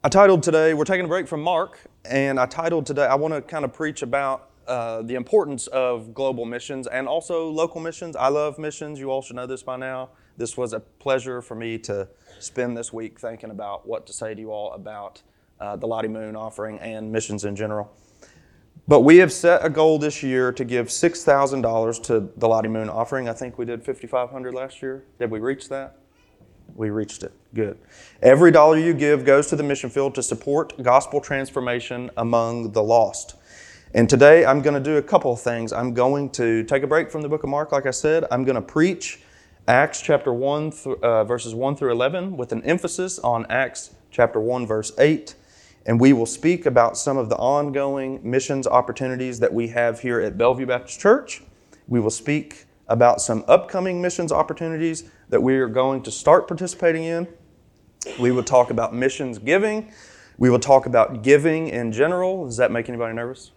We're taking a break from Mark, and I titled today, I want to kind of preach about the importance of global missions and also local missions. I love missions. You all should know this by now. This was a pleasure for me to spend this week thinking about what to say to you all about the Lottie Moon offering and missions in general. But we have set a goal this year to give $6,000 to the Lottie Moon offering. I think we did $5,500 last year. Did we reach that? We reached it. Good. Every dollar you give goes to the mission field to support gospel transformation among the lost. And today I'm going to do a couple of things. I'm going to take a break from the book of Mark, like I said. I'm going to preach Acts chapter 1, verses 1 through 11 with an emphasis on Acts chapter 1, verse 8. And we will speak about some of the ongoing missions opportunities that we have here at Bellevue Baptist Church. We will speak about some upcoming missions opportunities that we are going to start participating in. We will talk about missions giving. We will talk about giving in general. Does that make anybody nervous?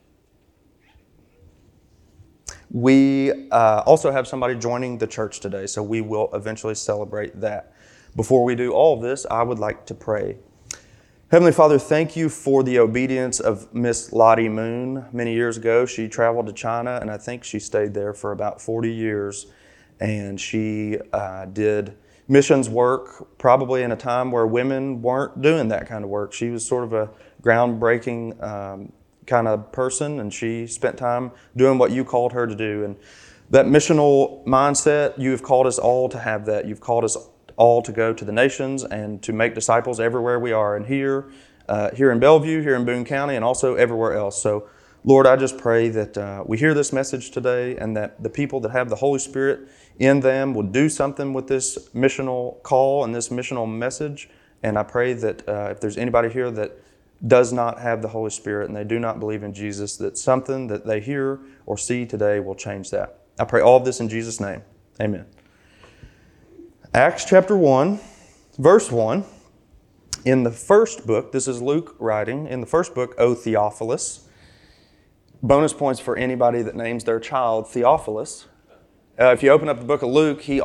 We also have somebody joining the church today, so we will eventually celebrate that. Before we do all of this, I would like to pray. Heavenly Father, thank you for the obedience of Miss Lottie Moon. Many years ago, she traveled to China, and I think she stayed there for about 40 years. And she did missions work probably in a time where women weren't doing that kind of work. She was sort of a groundbreaking kind of person, and she spent time doing what you called her to do. And that missional mindset, you have called us all to have that. You've called us all to go to the nations and to make disciples everywhere we are, and here in Bellevue, here in Boone County, and also everywhere else. So, Lord, I just pray that we hear this message today and that the people that have the Holy Spirit in them will do something with this missional call and this missional message. And I pray that if there's anybody here that does not have the Holy Spirit and they do not believe in Jesus, that something that they hear or see today will change that. I pray all of this in Jesus' name. Amen. Acts chapter 1, verse 1. In the first book, this is Luke writing, in the first book, O Theophilus. Bonus points for anybody that names their child Theophilus. If you open up the book of Luke, he's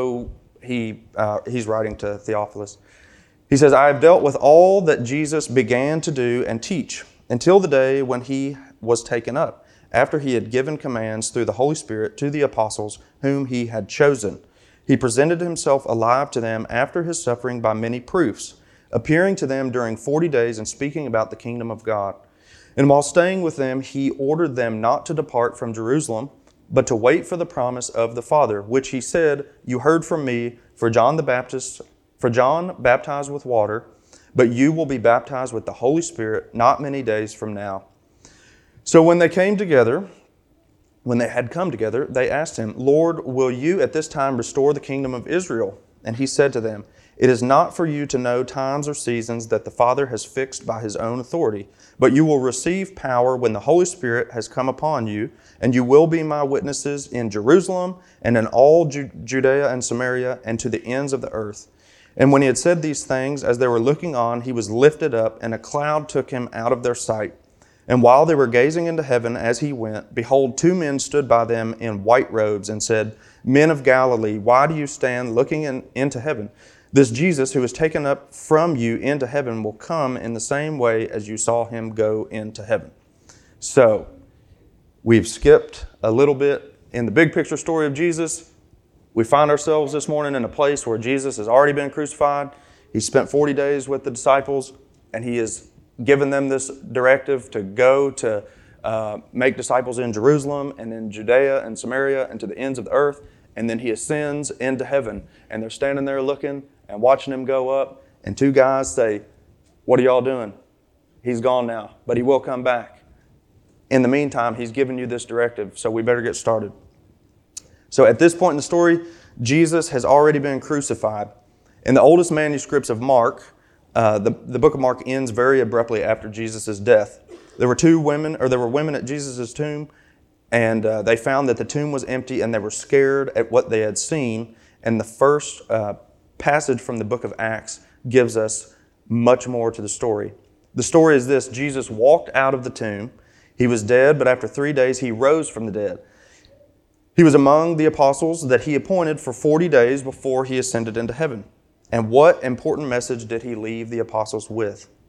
writing to Theophilus. He says, I have dealt with all that Jesus began to do and teach until the day when he was taken up, after he had given commands through the Holy Spirit to the apostles whom he had chosen. He presented himself alive to them after his suffering by many proofs, appearing to them during 40 days and speaking about the kingdom of God. And while staying with them, he ordered them not to depart from Jerusalem, but to wait for the promise of the Father, which he said, you heard from me, for John baptized with water, but you will be baptized with the Holy Spirit not many days from now. So when they had come together, they asked him, Lord, will you at this time restore the kingdom of Israel? And he said to them, it is not for you to know times or seasons that the Father has fixed by his own authority, but you will receive power when the Holy Spirit has come upon you, and you will be my witnesses in Jerusalem and in all Judea and Samaria and to the ends of the earth. And when he had said these things, as they were looking on, he was lifted up, and a cloud took him out of their sight. And while they were gazing into heaven as he went, behold, two men stood by them in white robes and said, Men of Galilee, why do you stand looking into heaven? This Jesus who was taken up from you into heaven will come in the same way as you saw him go into heaven. So, we've skipped a little bit in the big picture story of Jesus. We find ourselves this morning in a place where Jesus has already been crucified. He spent 40 days with the disciples, and he has given them this directive to go to make disciples in Jerusalem and in Judea and Samaria and to the ends of the earth. And then he ascends into heaven, and they're standing there looking and watching him go up. And two guys say, what are y'all doing? He's gone now, but he will come back. In the meantime, he's given you this directive, so we better get started. So at this point in the story, Jesus has already been crucified. In the oldest manuscripts of Mark, the book of Mark ends very abruptly after Jesus' death. There were women at Jesus' tomb, and they found that the tomb was empty, and they were scared at what they had seen. And the first passage from the book of Acts gives us much more to the story. The story is this: Jesus walked out of the tomb. He was dead, but after 3 days he rose from the dead. He was among the apostles that he appointed for 40 days before he ascended into heaven. And what important message did he leave the apostles with?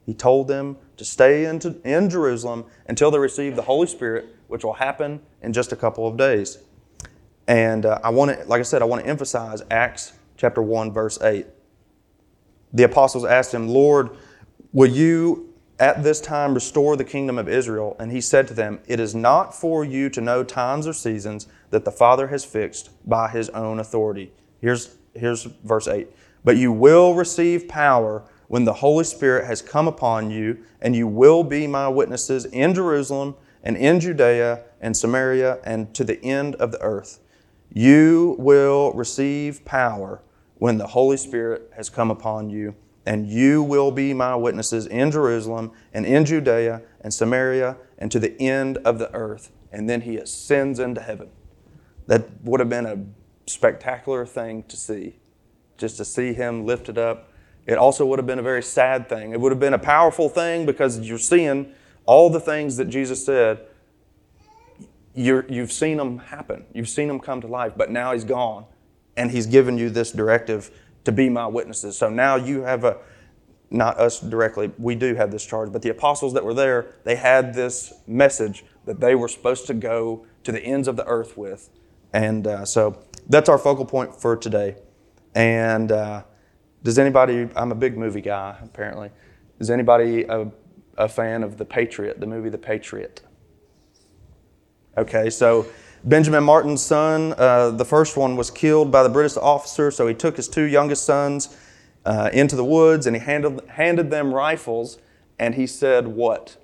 He told them to stay in Jerusalem until they receive the Holy Spirit, which will happen in just a couple of days. And I want to emphasize Acts chapter 1, verse 8. The apostles asked him, Lord, will you at this time restore the kingdom of Israel? And he said to them, it is not for you to know times or seasons that the Father has fixed by his own authority. Here's verse 8. But you will receive power when the Holy Spirit has come upon you, and you will be my witnesses in Jerusalem and in Judea and Samaria and to the end of the earth. You will receive power when the Holy Spirit has come upon you, and you will be my witnesses in Jerusalem and in Judea and Samaria and to the end of the earth. And then he ascends into heaven. That would have been a spectacular thing to see, just to see him lifted up. It also would have been a very sad thing. It would have been a powerful thing because you're seeing all the things that Jesus said. You've seen them happen. You've seen them come to life, but now he's gone. And he's given you this directive to be my witnesses. So now you have not us directly, we do have this charge, but the apostles that were there, they had this message that they were supposed to go to the ends of the earth with. And so that's our focal point for today. And does anybody, I'm a big movie guy apparently, is anybody a fan of The Patriot, the movie The Patriot? Okay, so Benjamin Martin's son, the first one, was killed by the British officer, so he took his two youngest sons into the woods and he handed them rifles, and he said what?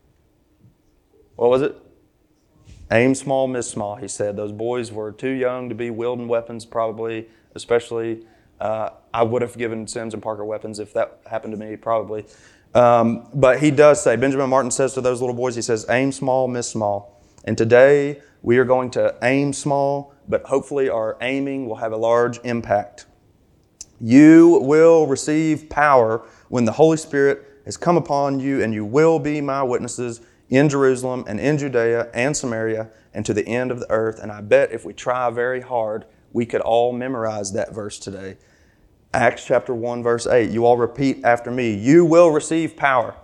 What was it? Aim small, miss small, he said. Those boys were too young to be wielding weapons, probably, especially. I would have given Sims and Parker weapons if that happened to me, probably. But he does say, Benjamin Martin says to those little boys, he says, aim small, miss small. And today we are going to aim small, but hopefully our aiming will have a large impact. You will receive power when the Holy Spirit has come upon you, and you will be my witnesses in Jerusalem and in Judea and Samaria and to the end of the earth. And I bet if we try very hard, we could all memorize that verse today. Acts chapter 1, verse 8. You all repeat after me. You will receive power.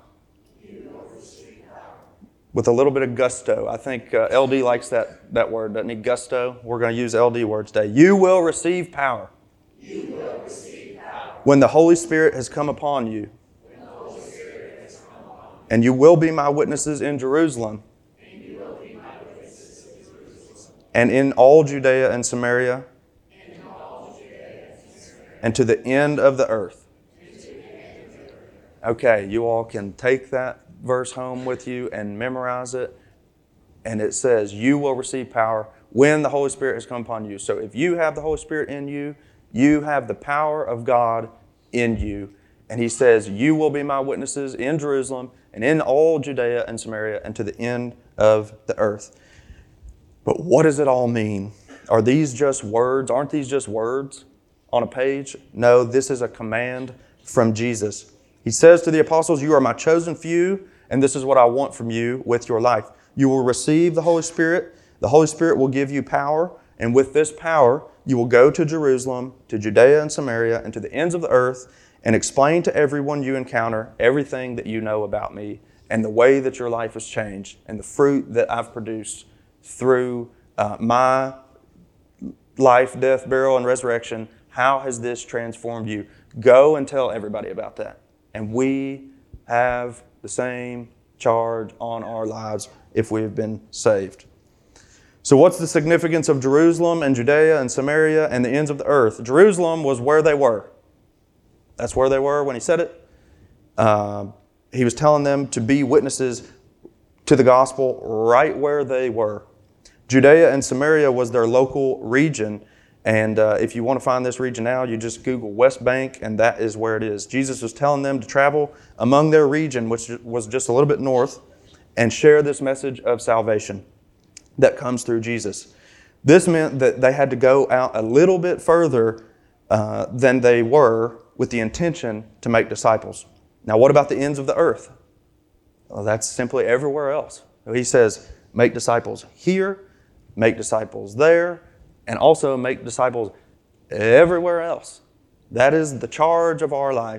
With a little bit of gusto. I think LD likes that word, doesn't he? Gusto. We're going to use LD words today. You will receive power. You will receive power. When the Holy Spirit has come upon you. When the Holy Spirit has come upon you. And you will be my witnesses in Jerusalem. And you will be my witnesses in Jerusalem. And in all Judea and Samaria. And in all Judea and Samaria. And to the end of the earth. And to the end of the earth. Okay, you all can take that verse home with you and memorize it. And it says, you will receive power when the Holy Spirit has come upon you. So if you have the Holy Spirit in you, you have the power of God in you. And he says, you will be my witnesses in Jerusalem and in all Judea and Samaria and to the end of the earth. But what does it all mean? Are these just words? Aren't these just words on a page? No, this is a command from Jesus. He says to the apostles, you are my chosen few, and this is what I want from you with your life. You will receive the Holy Spirit. The Holy Spirit will give you power, and with this power, you will go to Jerusalem, to Judea and Samaria, and to the ends of the earth, and explain to everyone you encounter everything that you know about me, and the way that your life has changed, and the fruit that I've produced through my life, death, burial, and resurrection. How has this transformed you? Go and tell everybody about that. And we have the same charge on our lives if we have been saved. So what's the significance of Jerusalem and Judea and Samaria and the ends of the earth? Jerusalem was where they were. That's where they were when he said it. He was telling them to be witnesses to the gospel right where they were. Judea and Samaria was their local region. And if you want to find this region now, you just Google West Bank, and that is where it is. Jesus was telling them to travel among their region, which was just a little bit north, and share this message of salvation that comes through Jesus. This meant that they had to go out a little bit further than they were with the intention to make disciples. Now, what about the ends of the earth? Well, that's simply everywhere else. He says, make disciples here, make disciples there, and also make disciples everywhere else. That is the charge of our life.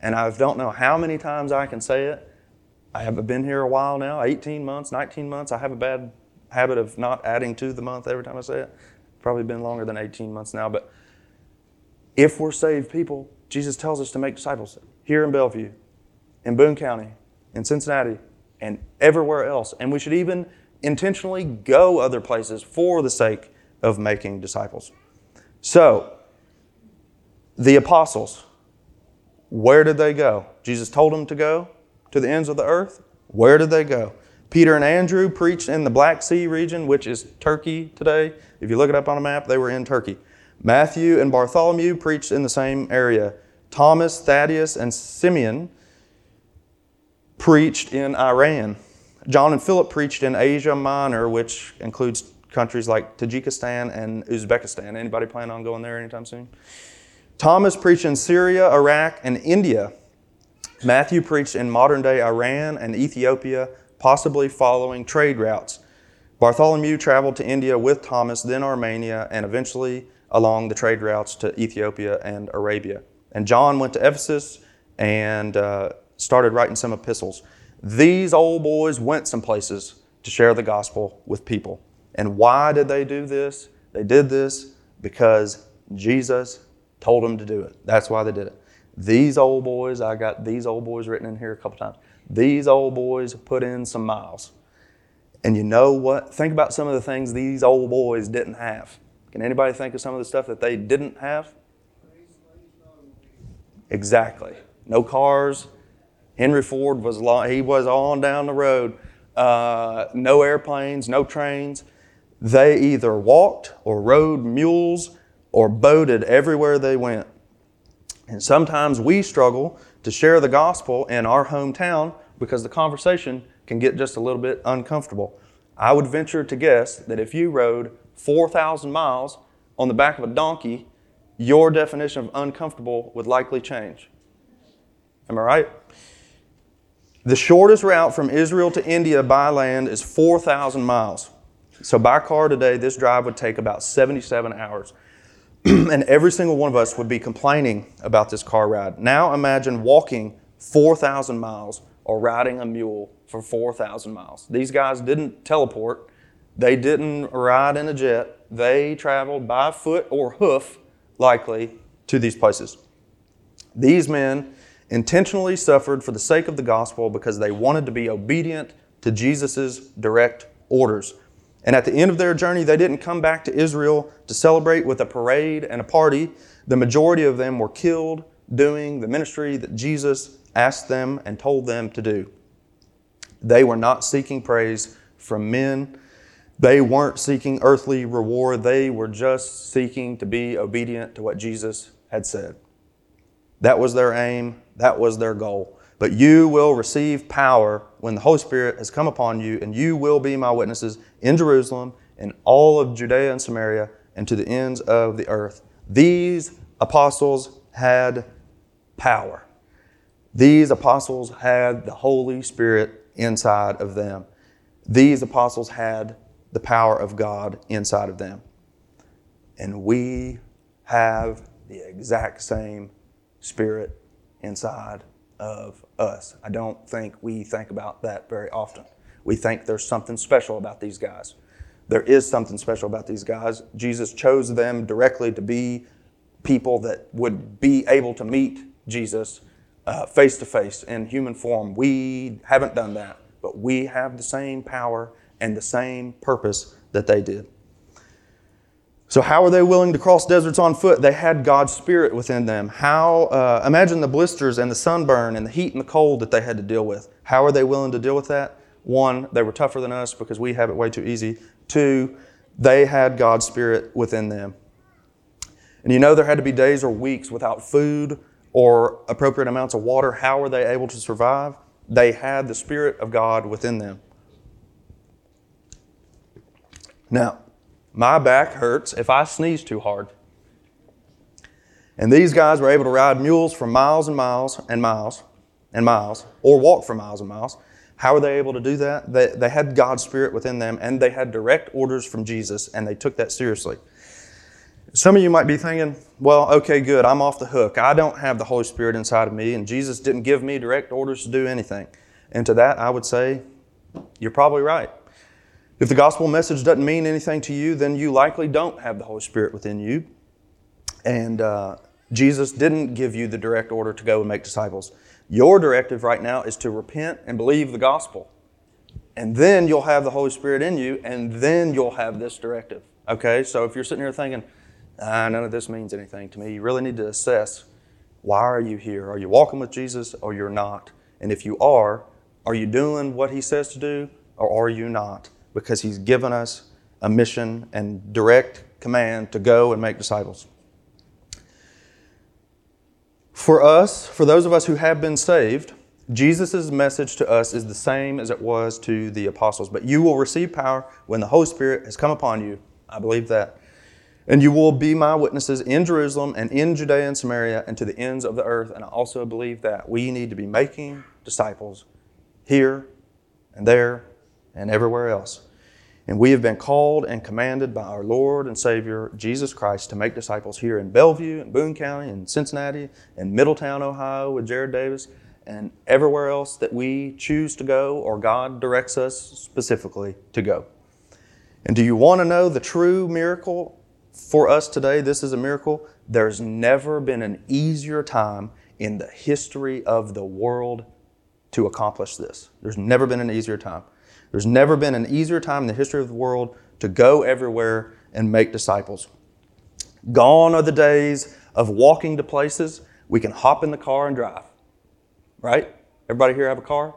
and I don't know how many times I can say it. I have been here a while now, 18 months, 19 months. I have a bad habit of not adding to the month every time I say it. Probably been longer than 18 months now, but if we're saved people, Jesus tells us to make disciples here in Bellevue, in Boone County, in Cincinnati, and everywhere else. And we should even intentionally go other places for the sake of making disciples. So, the apostles, where did they go? Jesus told them to go to the ends of the earth. Where did they go? Peter and Andrew preached in the Black Sea region, which is Turkey today. If you look it up on a map, they were in Turkey. Matthew and Bartholomew preached in the same area. Thomas, Thaddeus, and Simeon preached in Iran. John and Philip preached in Asia Minor, which includes countries like Tajikistan and Uzbekistan. Anybody plan on going there anytime soon? Thomas preached in Syria, Iraq, and India. Matthew preached in modern-day Iran and Ethiopia, possibly following trade routes. Bartholomew traveled to India with Thomas, then Armenia, and eventually along the trade routes to Ethiopia and Arabia. And John went to Ephesus and started writing some epistles. These old boys went some places to share the gospel with people. And why did they do this? They did this because Jesus told them to do it. That's why they did it. These old boys, I got these old boys written in here a couple times. These old boys put in some miles. And you know what? Think about some of the things these old boys didn't have. Can anybody think of some of the stuff that they didn't have? Exactly. No cars. Henry Ford was on down the road. No airplanes, no trains. They either walked or rode mules or boated everywhere they went. And sometimes we struggle to share the gospel in our hometown because the conversation can get just a little bit uncomfortable. I would venture to guess that if you rode 4,000 miles on the back of a donkey, your definition of uncomfortable would likely change. Am I right? The shortest route from Israel to India by land is 4,000 miles. So by car today, this drive would take about 77 hours. And every single one of us would be complaining about this car ride. Now imagine walking 4,000 miles or riding a mule for 4,000 miles. These guys didn't teleport. They didn't ride in a jet. They traveled by foot or hoof, likely, to these places. These men intentionally suffered for the sake of the gospel because they wanted to be obedient to Jesus' direct orders. And at the end of their journey, they didn't come back to Israel to celebrate with a parade and a party. The majority of them were killed doing the ministry that Jesus asked them and told them to do. They were not seeking praise from men. They weren't seeking earthly reward. They were just seeking to be obedient to what Jesus had said. That was their aim. That was their goal. But you will receive power when the Holy Spirit has come upon you, and you will be my witnesses in Jerusalem, in all of Judea and Samaria, and to the ends of the earth. These apostles had power. These apostles had the Holy Spirit inside of them. These apostles had the power of God inside of them. And we have the exact same Spirit inside of us. I don't think we think about that very often. We think there's something special about these guys. There is something special about these guys. Jesus chose them directly to be people that would be able to meet Jesus face to face in human form. We haven't done that, but we have the same power and the same purpose that they did. So how were they willing to cross deserts on foot? They had God's Spirit within them. Imagine the blisters and the sunburn and the heat and the cold that they had to deal with. How are they willing to deal with that? One, they were tougher than us because we have it way too easy. Two, they had God's Spirit within them. And you know there had to be days or weeks without food or appropriate amounts of water. How were they able to survive? They had the Spirit of God within them. Now, my back hurts if I sneeze too hard. And these guys were able to ride mules for miles and miles and miles and miles, or walk for miles and miles. How were they able to do that? They had God's Spirit within them, and they had direct orders from Jesus, and they took that seriously. Some of you might be thinking, well, okay, good, I'm off the hook. I don't have the Holy Spirit inside of me, and Jesus didn't give me direct orders to do anything. And to that, I would say, you're probably right. If the gospel message doesn't mean anything to you, then you likely don't have the Holy Spirit within you. And Jesus didn't give you the direct order to go and make disciples. Your directive right now is to repent and believe the gospel. And then you'll have the Holy Spirit in you, and then you'll have this directive. Okay, so if you're sitting here thinking, none of this means anything to me, you really need to assess, why are you here? Are you walking with Jesus or you're not? And if you are you doing what He says to do or are you not? Because He's given us a mission and direct command to go and make disciples. For us, for those of us who have been saved, Jesus' message to us is the same as it was to the apostles. But you will receive power when the Holy Spirit has come upon you. I believe that. And you will be my witnesses in Jerusalem and in Judea and Samaria and to the ends of the earth. And I also believe that we need to be making disciples here and there and everywhere else. And we have been called and commanded by our Lord and Savior, Jesus Christ, to make disciples here in Bellevue, in Boone County, in Cincinnati, in Middletown, Ohio with Jared Davis, and everywhere else that we choose to go or God directs us specifically to go. And do you want to know the true miracle for us today? This is a miracle. There's never been an easier time in the history of the world to accomplish this. There's never been an easier time. There's never been an easier time in the history of the world to go everywhere and make disciples. Gone are the days of walking to places. We can hop in the car and drive. Right? Everybody here have a car?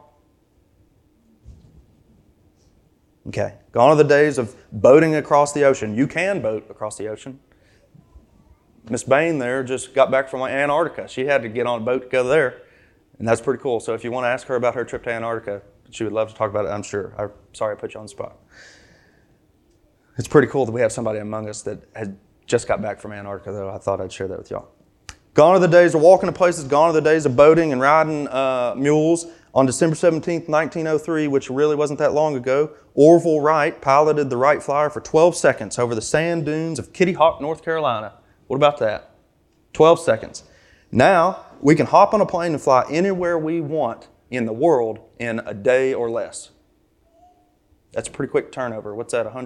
Okay. Gone are the days of boating across the ocean. You can boat across the ocean. Miss Bain there just got back from Antarctica. She had to get on a boat to go there. And that's pretty cool. So if you want to ask her about her trip to Antarctica, she would love to talk about it, I'm sure. I'm sorry I put you on the spot. It's pretty cool that we have somebody among us that has just got back from Antarctica, though. I thought I'd share that with y'all. Gone are the days of walking to places. Gone are the days of boating and riding mules. On December 17th, 1903, which really wasn't that long ago, Orville Wright piloted the Wright Flyer for 12 seconds over the sand dunes of Kitty Hawk, North Carolina. What about that? 12 seconds. Now, we can hop on a plane and fly anywhere we want in the world in a day or less. That's a pretty quick turnover. What's that,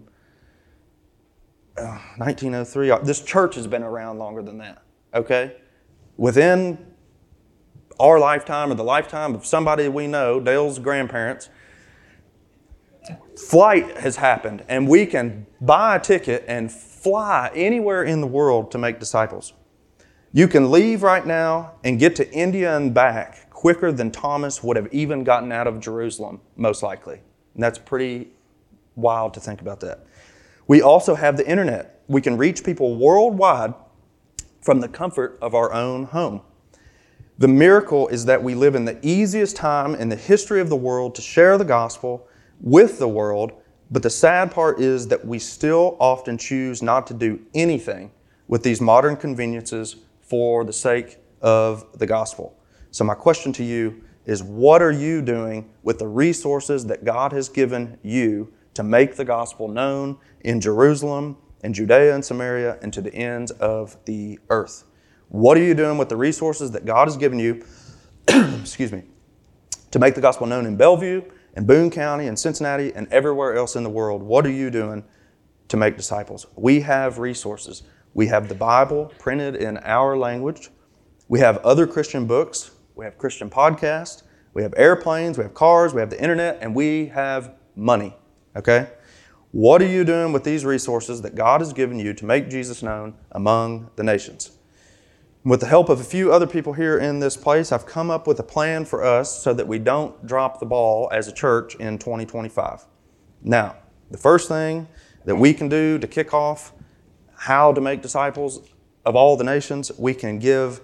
1903? This church has been around longer than that, okay? Within our lifetime or the lifetime of somebody we know, Dale's grandparents, flight has happened, and we can buy a ticket and fly anywhere in the world to make disciples. You can leave right now and get to India and back quicker than Thomas would have even gotten out of Jerusalem, most likely. And that's pretty wild to think about that. We also have the internet. We can reach people worldwide from the comfort of our own home. The miracle is that we live in the easiest time in the history of the world to share the gospel with the world, but the sad part is that we still often choose not to do anything with these modern conveniences for the sake of the gospel. So my question to you is, what are you doing with the resources that God has given you to make the gospel known in Jerusalem and Judea and Samaria and to the ends of the earth? What are you doing with the resources that God has given you, excuse me, to make the gospel known in Bellevue and Boone County and Cincinnati and everywhere else in the world? What are you doing to make disciples? We have resources. We have the Bible printed in our language. We have other Christian books. We have Christian podcasts. We have airplanes. We have cars. We have the internet. And we have money. Okay? What are you doing with these resources that God has given you to make Jesus known among the nations? With the help of a few other people here in this place, I've come up with a plan for us so that we don't drop the ball as a church in 2025. Now, the first thing that we can do to kick off how to make disciples of all the nations, we can give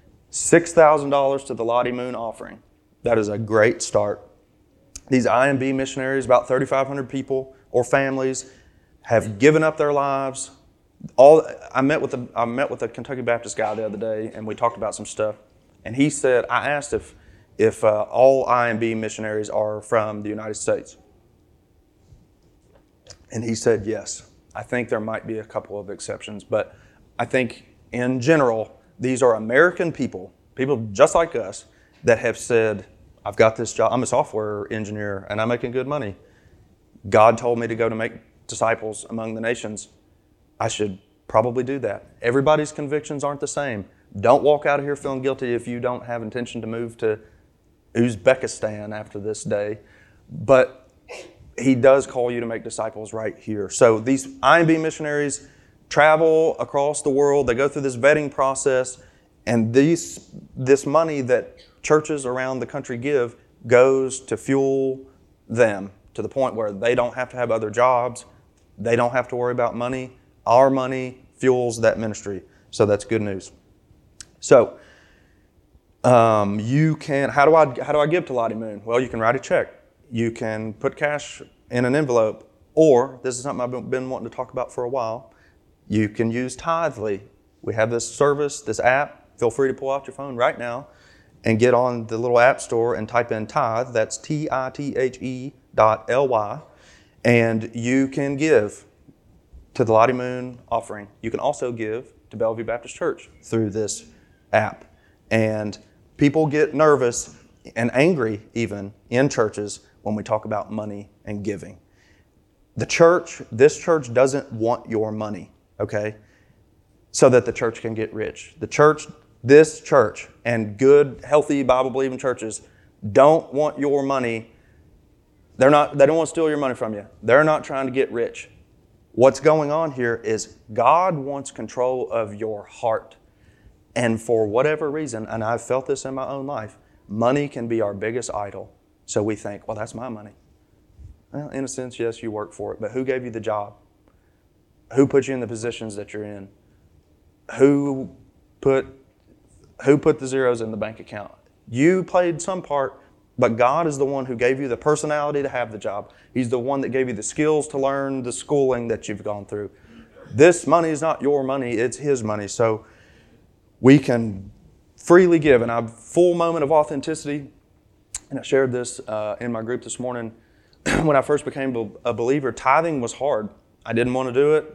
$6,000 to the Lottie Moon offering. That is a great start. These IMB missionaries, about 3,500 people or families, have given up their lives. I met with a Kentucky Baptist guy the other day, and we talked about some stuff. And he said, I asked if all IMB missionaries are from the United States. And he said yes. I think there might be a couple of exceptions, but I think in general, these are American people just like us, that have said, I've got this job, I'm a software engineer and I'm making good money. God told me to go to make disciples among the nations. I should probably do that. Everybody's convictions aren't the same. Don't walk out of here feeling guilty if you don't have intention to move to Uzbekistan after this day. But he does call you to make disciples right here. So these IMB missionaries travel across the world. They go through this vetting process, and this money that churches around the country give goes to fuel them to the point where they don't have to have other jobs. They don't have to worry about money. Our money fuels that ministry. So that's good news. So you can, how do I give to Lottie Moon? Well, you can write a check. You can put cash in an envelope, or this is something I've been wanting to talk about for a while. You can use Tithely. We have this service, this app. Feel free to pull out your phone right now and get on the little app store and type in Tithe. That's TITHE.LY. And you can give to the Lottie Moon offering. You can also give to Bellevue Baptist Church through this app. And people get nervous and angry even in churches when we talk about money and giving. This church doesn't want your money, okay? So that the church can get rich. This church and good, healthy, Bible-believing churches don't want your money. They don't want to steal your money from you. They're not trying to get rich. What's going on here is God wants control of your heart. And for whatever reason, and I've felt this in my own life, money can be our biggest idol. So we think, well, that's my money. Well, in a sense, yes, you work for it, but who gave you the job? Who put you in the positions that you're in? Who put the zeros in the bank account? You played some part, but God is the one who gave you the personality to have the job. He's the one that gave you the skills to learn the schooling that you've gone through. This money is not your money, it's His money. So we can freely give. And a full moment of authenticity, and I shared this in my group this morning. When I first became a believer, tithing was hard. I didn't want to do it.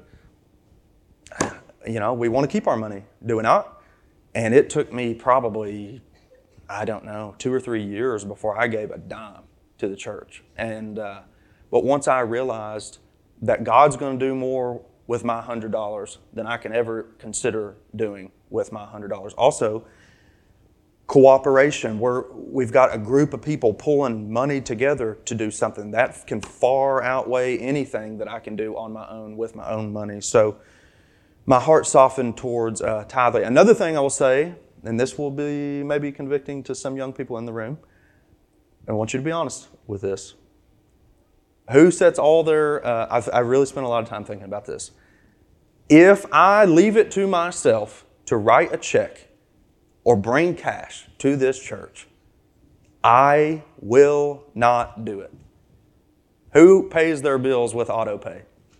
We want to keep our money, do we not? And it took me probably, 2 or 3 years before I gave a dime to the church. And but once I realized that God's going to do more with my $100 than I can ever consider doing with my $100. Also, cooperation, we've got a group of people pulling money together to do something that can far outweigh anything that I can do on my own with my own money. So my heart softened towards tithing. Another thing I will say, and this will be maybe convicting to some young people in the room, I want you to be honest with this. Who sets all their, I really spent a lot of time thinking about this. If I leave it to myself to write a check or bring cash to this church, I will not do it. Who pays their bills with auto pay?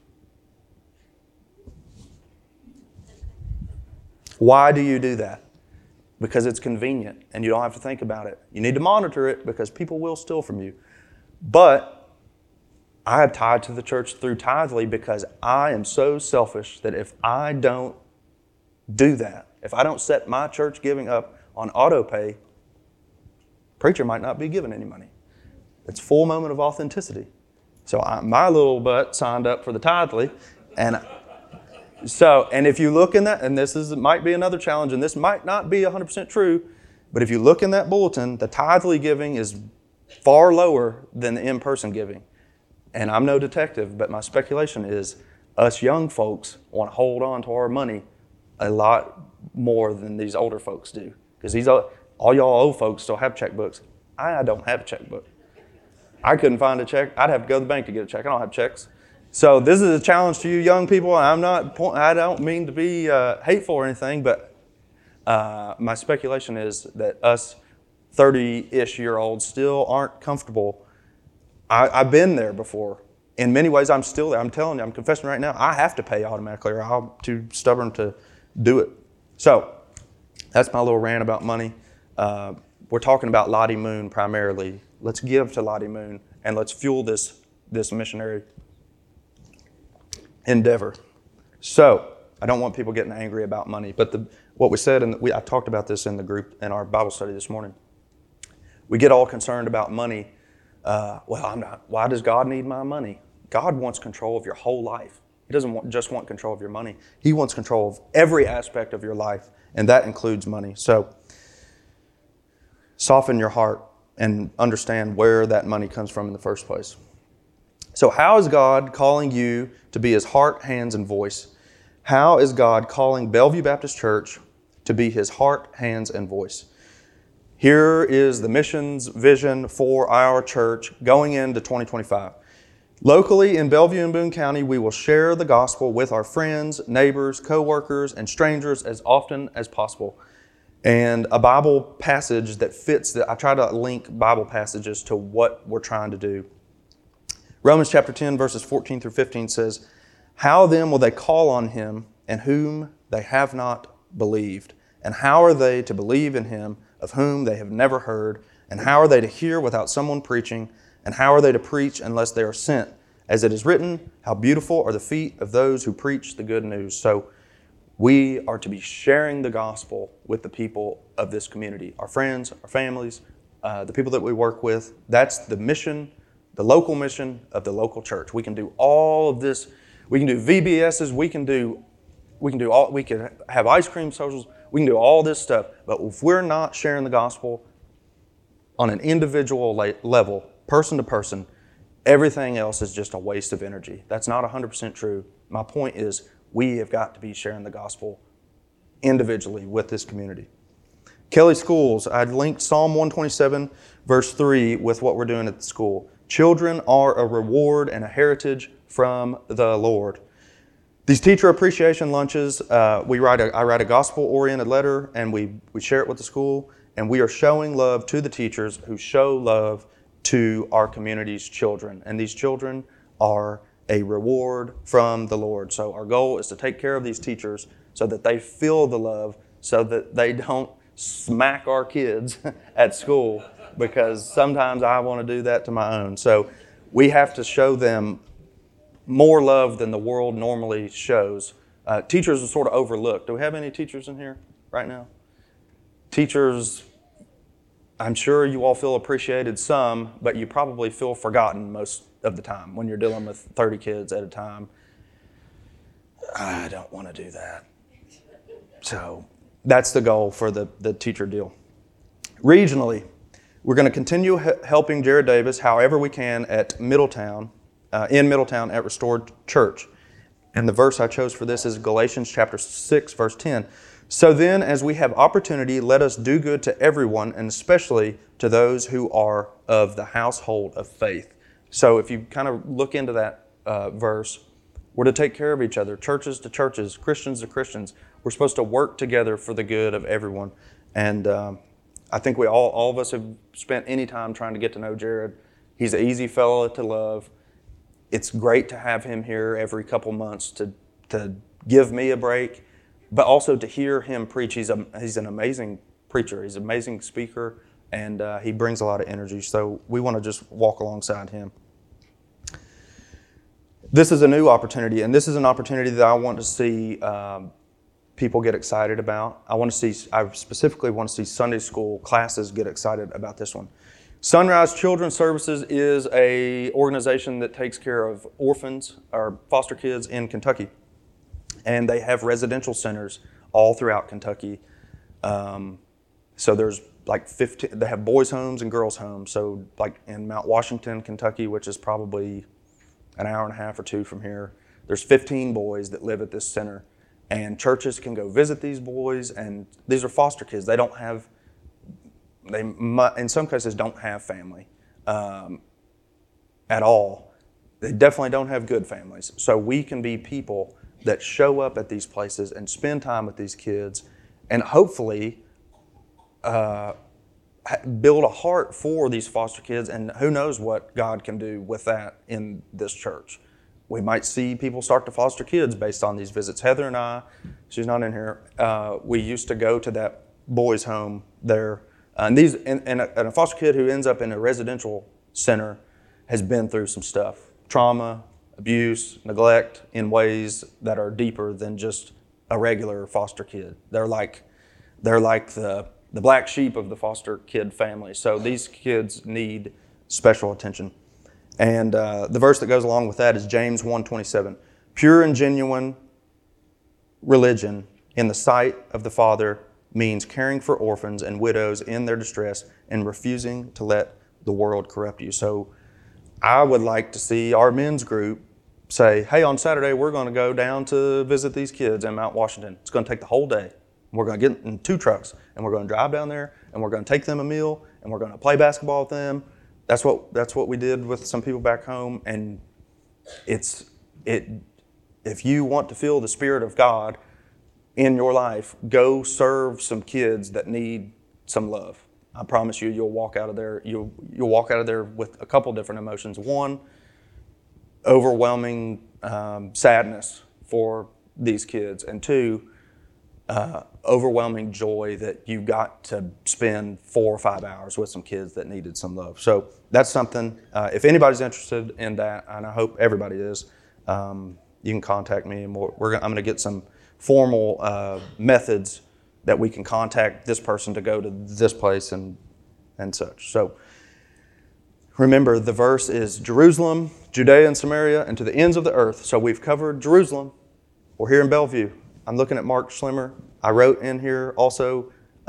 Why do you do that? Because it's convenient and you don't have to think about it. You need to monitor it because people will steal from you. But I have tied to the church through Tithely because I am so selfish that if I don't do that, if I don't set my church giving up on auto pay, preacher might not be given any money. It's a full moment of authenticity. So my little butt signed up for the Tithely, and if you look in that, and might be another challenge, and this might not be 100% true, but if you look in that bulletin, the Tithely giving is far lower than the in-person giving. And I'm no detective, but my speculation is us young folks want to hold on to our money a lot more than these older folks do. Because all y'all old folks still have checkbooks. I don't have a checkbook. I couldn't find a check. I'd have to go to the bank to get a check. I don't have checks. So this is a challenge to you young people. I don't mean to be hateful or anything, but my speculation is that us 30-ish year olds still aren't comfortable. I've been there before. In many ways, I'm still there. I'm telling you, I'm confessing right now, I have to pay automatically or I'm too stubborn to do it. So that's my little rant about money. We're talking about Lottie Moon primarily. Let's give to Lottie Moon and let's fuel this missionary endeavor. So I don't want people getting angry about money. But what we said, and I talked about this in the group in our Bible study this morning. We get all concerned about money. Why does God need my money? God wants control of your whole life. He doesn't just want control of your money. He wants control of every aspect of your life, and that includes money. So soften your heart and understand where that money comes from in the first place. So how is God calling you to be His heart, hands, and voice? How is God calling Bellevue Baptist Church to be His heart, hands, and voice? Here is the missions vision for our church going into 2025. Locally in Bellevue and Boone County, we will share the gospel with our friends, neighbors, co-workers, and strangers as often as possible. And a Bible passage that fits that, I try to link Bible passages to what we're trying to do. Romans chapter 10, verses 14 through 15 says, "How then will they call on Him in whom they have not believed? And how are they to believe in Him of whom they have never heard? And how are they to hear without someone preaching? And how are they to preach unless they are sent? As it is written, how beautiful are the feet of those who preach the good news." So we are to be sharing the gospel with the people of this community, our friends, our families, the people that we work with. That's the mission, the local mission of the local church. We can do all of this. We can do VBSs. We can have ice cream socials. We can do all this stuff. But if we're not sharing the gospel on an individual level, person to person, everything else is just a waste of energy. That's not 100% true. My point is we have got to be sharing the gospel individually with this community. Kelly Schools, I linked Psalm 127, verse 3 with what we're doing at the school. Children are a reward and a heritage from the Lord. These teacher appreciation lunches, I write a gospel-oriented letter, and we share it with the school, and we are showing love to the teachers who show love to our community's children. And these children are a reward from the Lord. So our goal is to take care of these teachers so that they feel the love, so that they don't smack our kids at school, because sometimes I want to do that to my own. So we have to show them more love than the world normally shows. Teachers are sort of overlooked. Do we have any teachers in here right now? Teachers, I'm sure you all feel appreciated some, but you probably feel forgotten most of the time when you're dealing with 30 kids at a time. I don't want to do that. So that's the goal for the teacher deal. Regionally, we're going to continue helping Jared Davis however we can at Middletown, in Middletown at Restored Church. And the verse I chose for this is Galatians chapter 6, verse 10. "So then, as we have opportunity, let us do good to everyone, and especially to those who are of the household of faith." So if you kind of look into that verse, we're to take care of each other, churches to churches, Christians to Christians. We're supposed to work together for the good of everyone. And I think we all of us have spent any time trying to get to know Jared. He's an easy fellow to love. It's great to have him here every couple months to give me a break, but also to hear him preach. He's an amazing preacher. He's an amazing speaker, and he brings a lot of energy. So we want to just walk alongside him. This is a new opportunity, and this is an opportunity that I want to see people get excited about. I specifically want to see Sunday school classes get excited about this one. Sunrise Children's Services is an organization that takes care of orphans or foster kids in Kentucky. And they have residential centers all throughout Kentucky. So there's like 15, they have boys' homes and girls' homes. So like in Mount Washington, Kentucky, which is probably an hour and a half or two from here, there's 15 boys that live at this center. And churches can go visit these boys, and these are foster kids. They don't have, in some cases, don't have family at all. They definitely don't have good families. So we can be people that show up at these places and spend time with these kids, and hopefully build a heart for these foster kids. And who knows what God can do with that in this church. We might see people start to foster kids based on these visits. Heather and I, she's not in here, we used to go to that boys' home there. And a foster kid who ends up in a residential center has been through some stuff. Trauma, abuse, neglect in ways that are deeper than just a regular foster kid. They're like the black sheep of the foster kid family. So these kids need special attention. And the verse that goes along with that is James 1:27. Pure and genuine religion in the sight of the Father means caring for orphans and widows in their distress and refusing to let the world corrupt you. So I would like to see our men's group say, hey, on Saturday, we're going to go down to visit these kids in Mount Washington. It's going to take the whole day. We're going to get in 2 trucks, and we're going to drive down there, and we're going to take them a meal, and we're going to play basketball with them. That's what we did with some people back home. And if you want to feel the Spirit of God in your life, go serve some kids that need some love. I promise you, you'll walk out of there. You'll walk out of there with a couple different emotions. One, overwhelming sadness for these kids, and two, overwhelming joy that you got to spend 4 or 5 hours with some kids that needed some love. So that's something. If anybody's interested in that, and I hope everybody is, you can contact me, and I'm going to get some formal methods that we can contact this person to go to this place and such. So remember, the verse is Jerusalem, Judea and Samaria, and to the ends of the earth. So we've covered Jerusalem. We're here in Bellevue. I'm looking at Mark Schlimmer. I wrote in here also,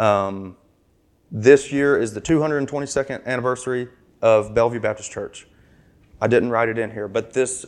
this year is the 222nd anniversary of Bellevue Baptist Church. I didn't write it in here, but it's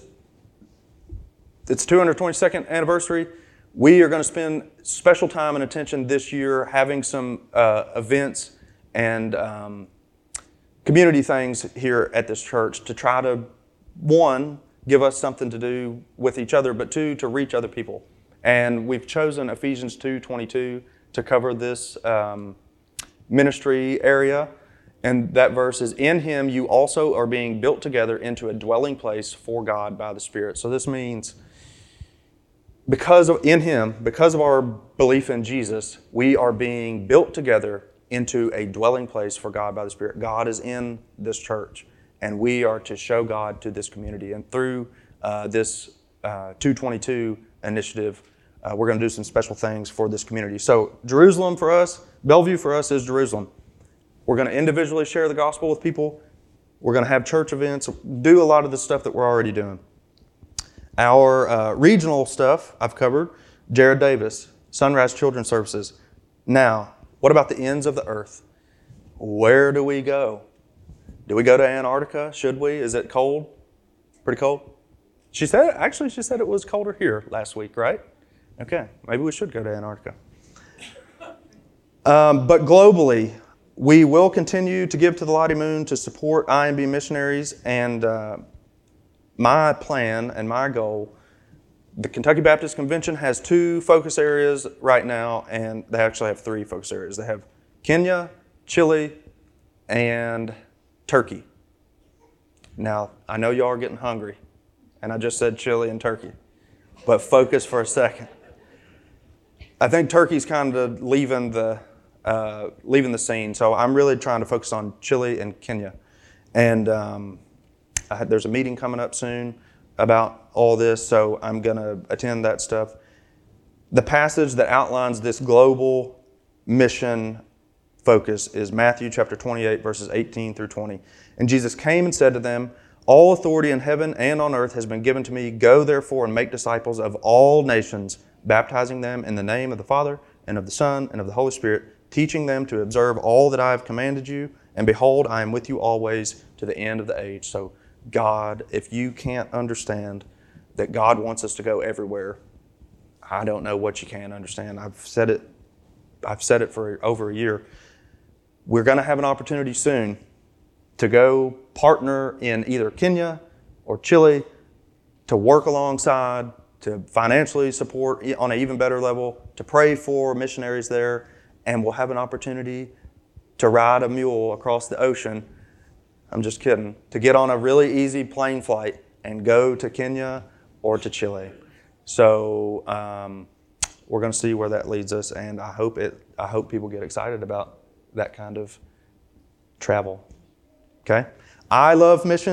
222nd anniversary. We are going to spend special time and attention this year having some events and community things here at this church to try to, one, give us something to do with each other, but two, to reach other people. And we've chosen Ephesians 2:22 to cover this ministry area. And that verse is, in Him you also are being built together into a dwelling place for God by the Spirit. So this means because of our belief in Jesus, we are being built together into a dwelling place for God by the Spirit. God is in this church, and we are to show God to this community. And through this 222 initiative, we're going to do some special things for this community. So Jerusalem for us, Bellevue for us is Jerusalem. We're going to individually share the gospel with people. We're going to have church events, do a lot of the stuff that we're already doing. Our regional stuff I've covered, Jared Davis, Sunrise Children's Services. Now, what about the ends of the earth? Where do we go? Do we go to Antarctica? Should we? Is it cold? Pretty cold? She said it was colder here last week, right? Okay, maybe we should go to Antarctica. But globally, we will continue to give to the Lottie Moon to support IMB missionaries, and my plan and my goal, the Kentucky Baptist Convention has 2 focus areas right now, and they actually have 3 focus areas. They have Kenya, Chile, and Turkey. Now, I know y'all are getting hungry, and I just said Chile and Turkey, but focus for a second. I think Turkey's kind of leaving the scene, so I'm really trying to focus on Chile and Kenya. And there's a meeting coming up soon about all this, so I'm going to attend that stuff. The passage that outlines this global mission focus is Matthew chapter 28, verses 18 through 20. And Jesus came and said to them, all authority in heaven and on earth has been given to me. Go therefore and make disciples of all nations, baptizing them in the name of the Father and of the Son and of the Holy Spirit, teaching them to observe all that I have commanded you. And behold, I am with you always to the end of the age. So God, if you can't understand that God wants us to go everywhere, I don't know what you can understand. I've said it for over a year. We're going to have an opportunity soon to go partner in either Kenya or Chile, to work alongside, to financially support on an even better level, to pray for missionaries there, and we'll have an opportunity to ride a mule across the ocean. I'm just kidding. To get on a really easy plane flight and go to Kenya or to Chile. So we're going to see where that leads us, and I hope people get excited about that kind of travel. Okay? I love missions.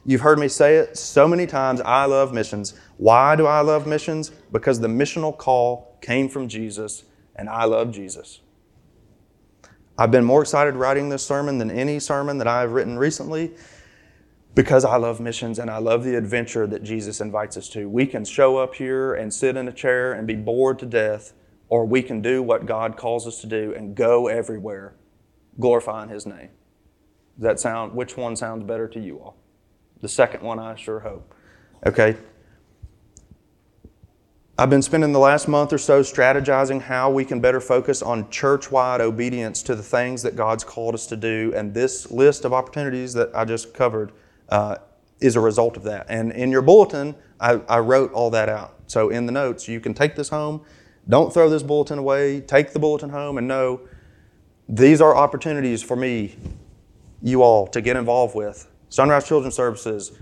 You've heard me say it so many times, I love missions. Why do I love missions? Because the missional call came from Jesus, and I love Jesus. I've been more excited writing this sermon than any sermon that I've written recently because I love missions and I love the adventure that Jesus invites us to. We can show up here and sit in a chair and be bored to death, or we can do what God calls us to do and go everywhere, glorifying His name. Which one sounds better to you all? The second one, I sure hope. Okay. I've been spending the last month or so strategizing how we can better focus on church-wide obedience to the things that God's called us to do, and this list of opportunities that I just covered is a result of that. And in your bulletin, I wrote all that out. So in the notes, you can take this home. Don't throw this bulletin away. Take the bulletin home and know these are opportunities for me, you all, to get involved with. Sunrise Children's Services,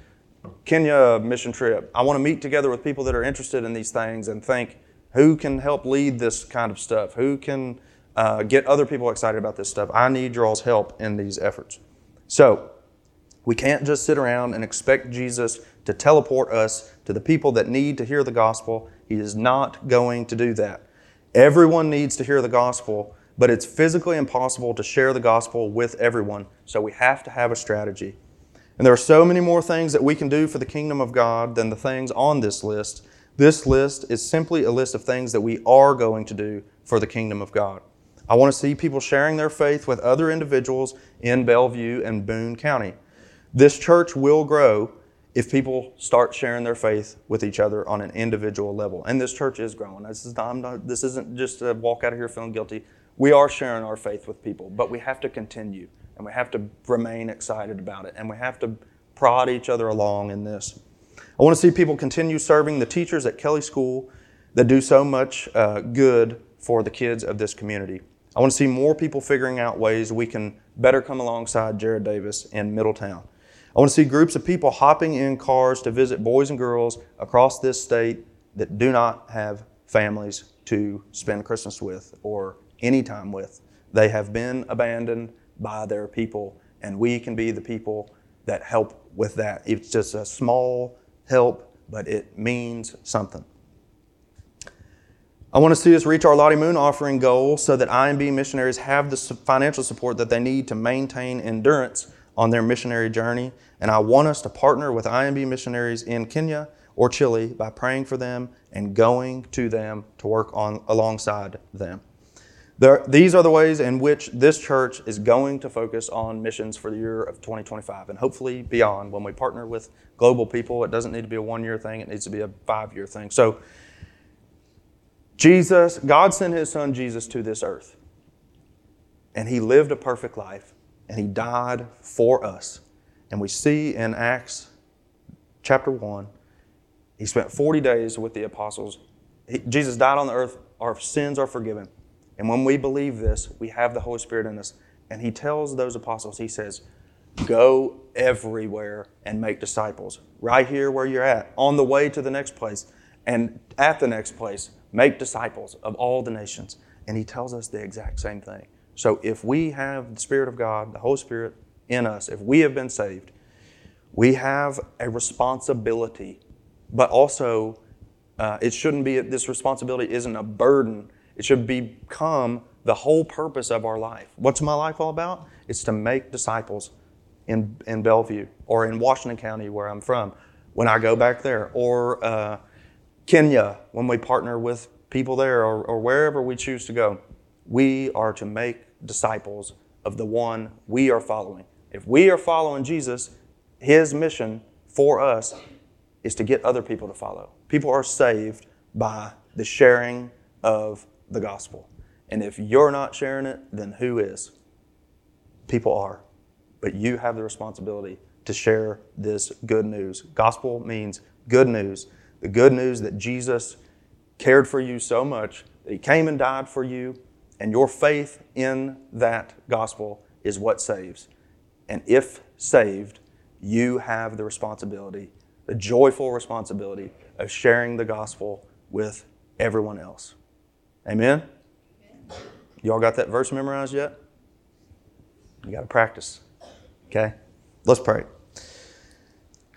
Kenya mission trip. I want to meet together with people that are interested in these things and think, who can help lead this kind of stuff? Who can get other people excited about this stuff? I need your all's help in these efforts. So we can't just sit around and expect Jesus to teleport us to the people that need to hear the gospel. He is not going to do that. Everyone needs to hear the gospel, but it's physically impossible to share the gospel with everyone. So we have to have a strategy. And there are so many more things that we can do for the kingdom of God than the things on this list. This list is simply a list of things that we are going to do for the kingdom of God. I want to see people sharing their faith with other individuals in Bellevue and Boone County. This church will grow if people start sharing their faith with each other on an individual level. And this church is growing. This isn't just a walk out of here feeling guilty. We are sharing our faith with people, but we have to continue. And we have to remain excited about it. And we have to prod each other along in this. I want to see people continue serving the teachers at Kelly School that do so much good for the kids of this community. I want to see more people figuring out ways we can better come alongside Jared Davis in Middletown. I want to see groups of people hopping in cars to visit boys and girls across this state that do not have families to spend Christmas with or any time with. They have been abandoned by their people, and we can be the people that help with that. It's just a small help, but it means something. I want to see us reach our Lottie Moon offering goal so that IMB missionaries have the financial support that they need to maintain endurance on their missionary journey. And I want us to partner with IMB missionaries in Kenya or Chile by praying for them and going to them to work alongside them. These are the ways in which this church is going to focus on missions for the year of 2025 and hopefully beyond. When we partner with global people, it doesn't need to be a 1-year thing. It needs to be a 5-year thing. So God sent His Son Jesus to this earth, and He lived a perfect life, and He died for us. And we see in Acts chapter 1, He spent 40 days with the apostles. Jesus died on the earth. Our sins are forgiven. And when we believe this, we have the Holy Spirit in us. And He tells those apostles, He says, go everywhere and make disciples. Right here where you're at, on the way to the next place, and at the next place, make disciples of all the nations. And He tells us the exact same thing. So if we have the Spirit of God, the Holy Spirit in us, if we have been saved, we have a responsibility. But also, this responsibility isn't a burden. It should become the whole purpose of our life. What's my life all about? It's to make disciples in Bellevue or in Washington County, where I'm from, when I go back there, or Kenya, when we partner with people there, or wherever we choose to go. We are to make disciples of the one we are following. If we are following Jesus, His mission for us is to get other people to follow. People are saved by the sharing of the gospel. And if you're not sharing it, then who is? People are. But you have the responsibility to share this good news. Gospel means good news. The good news that Jesus cared for you so much, that He came and died for you, and your faith in that gospel is what saves. And if saved, you have the responsibility, the joyful responsibility of sharing the gospel with everyone else. Amen? Y'all got that verse memorized yet? You got to practice. Okay? Let's pray.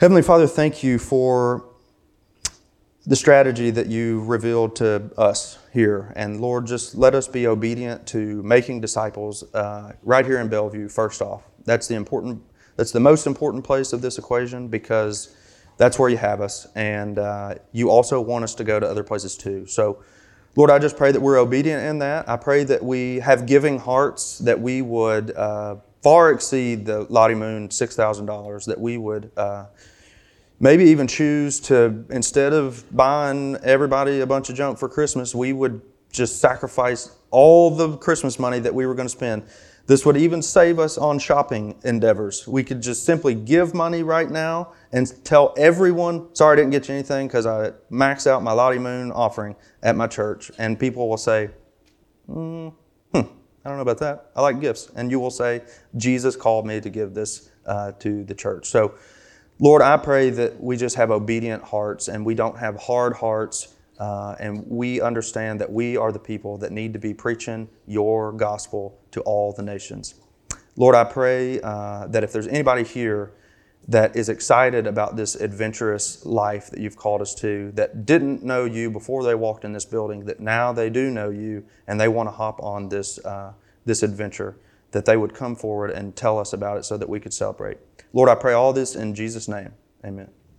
Heavenly Father, thank you for the strategy that you revealed to us here. And Lord, just let us be obedient to making disciples right here in Bellevue, first off. That's the most important place of this equation, because that's where you have us. And you also want us to go to other places too. So Lord, I just pray that we're obedient in that. I pray that we have giving hearts, that we would far exceed the Lottie Moon $6,000, that we would maybe even choose to, instead of buying everybody a bunch of junk for Christmas, we would just sacrifice all the Christmas money that we were going to spend. This would even save us on shopping endeavors. We could just simply give money right now and tell everyone, sorry I didn't get you anything because I maxed out my Lottie Moon offering at my church. And people will say, I don't know about that. I like gifts. And you will say, Jesus called me to give this to the church. So, Lord, I pray that we just have obedient hearts and we don't have hard hearts, and we understand that we are the people that need to be preaching your gospel to all the nations. Lord, I pray that if there's anybody here that is excited about this adventurous life that you've called us to, that didn't know you before they walked in this building, that now they do know you and they want to hop on this adventure, that they would come forward and tell us about it so that we could celebrate. Lord, I pray all this in Jesus' name. Amen.